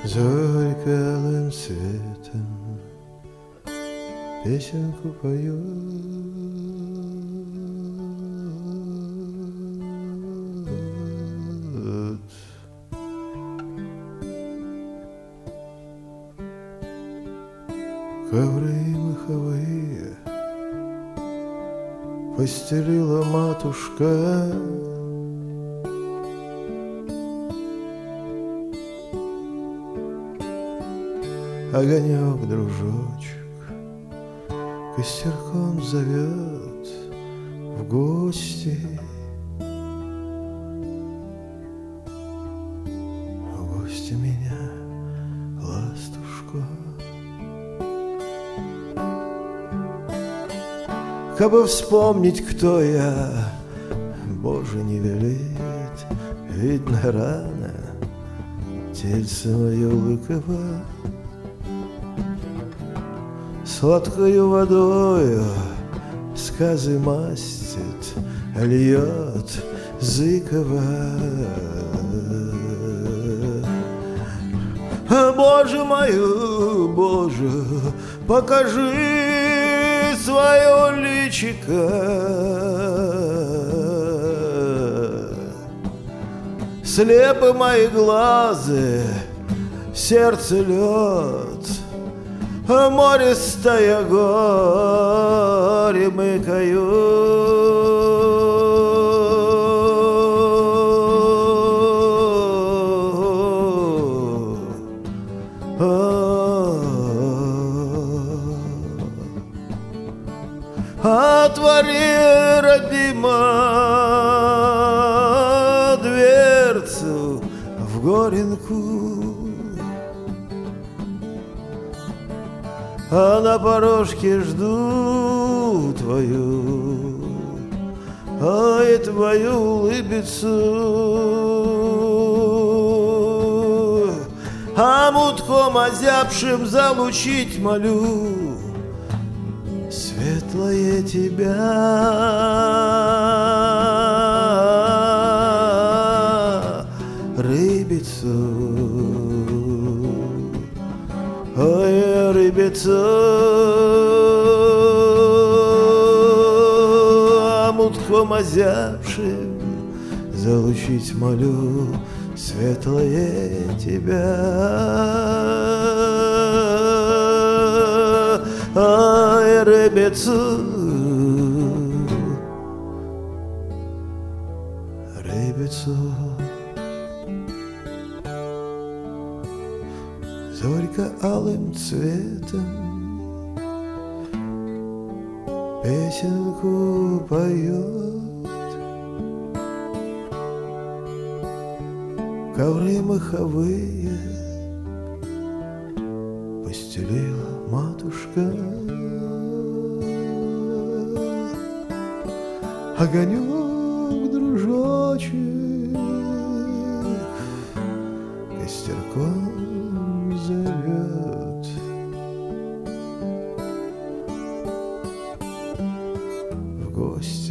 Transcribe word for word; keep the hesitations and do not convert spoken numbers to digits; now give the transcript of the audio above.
Зорька алым цветом песенку поет. Ковры маховые постелила матушка, огонек, дружочек, костерком зовет в гости. В гости меня, ластушка. Кабы вспомнить, кто я, Боже, не велит, видно рано, тельце мое лыково сладкою водою сказы мастит, льет Зыкова. Боже мою, Боже, покажи свое личико, слепы мои глазы, сердце лед, мористая горе мыкаю. Отвори, родима, дверцу в горенку, а на порожке жду твою, ай, твою улыбицу, а мутком озябшим залучить молю светлое тебя, рыбицу. Ой, рыбицу, а мутком озябшим залучить молю светлое тебя. Ай, рыбицу, рыбицу. Зорька алым цветом песенку поет, ковры маховые постелила матушка, огонек, дружочек, костерком зовет в гости.